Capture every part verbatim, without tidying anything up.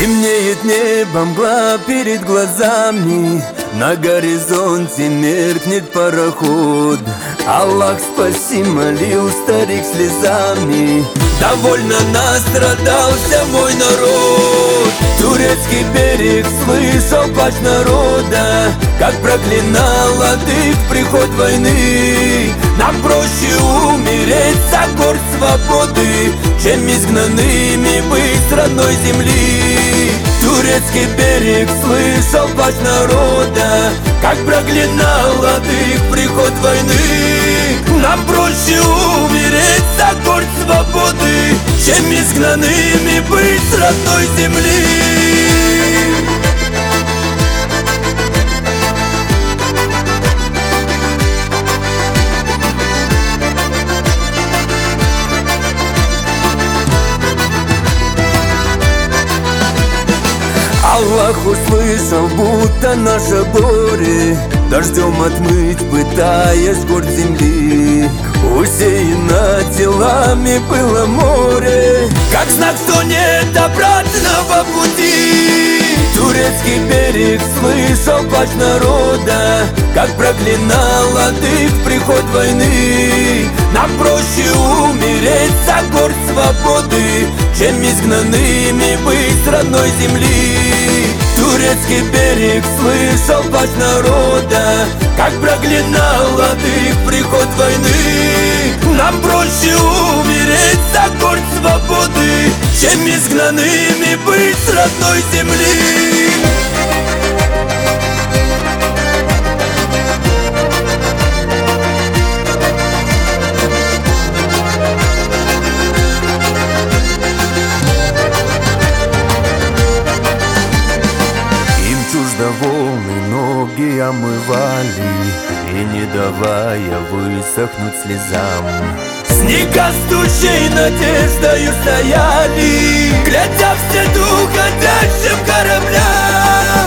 Темнеет небо, мгла перед глазами, на горизонте меркнет пароход. Аллах, спаси, молил старик слезами, довольно настрадался мой народ. Турецкий берег слышал плач народа, как проклинал адык приход войны. Нам проще умереть за горд свободы, чем изгнанными быть с родной земли. Турецкий берег слышал плач народа, как проклинал адык приход войны. Нам проще умереть за горд свободы, чем изгнанными быть с родной земли. Аллах услышал, будто наше горе дождем отмыть, пытаясь горд земли. Усеяно телами было море, как знак, что нет обратного пути. Турецкий берег слышал плач народа, как проклинал адык приход войны. Нам проще умереть за горд свободы, чем изгнанными быть с родной земли. Турецкий берег слышал плач народа, как проклинал адык приход войны. Нам проще умереть за горд свободы, чем изгнанными быть с родной земли. Чуждо волны ноги омывали, и не давая высохнуть слезам. Снега с тучей надеждою стояли, глядя вслед уходящим кораблям.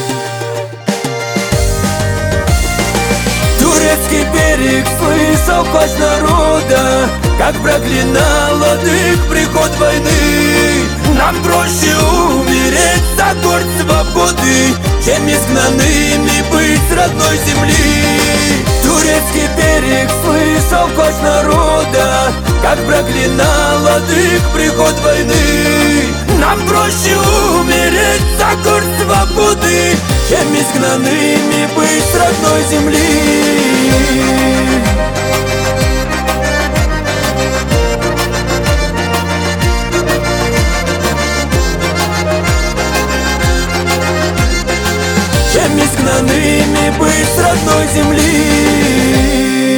Турецкий берег слышал плач народа, как проклинал адык приход войны. Нам проще умереть за горд свободы, чем изгнанными быть с родной земли. Турецкий берег слышал плач народа, как проклинал адык приход войны. Нам проще умереть за горд свободы, чем изгнанными быть с родной земли. Чем изгнанными быть с родной земли.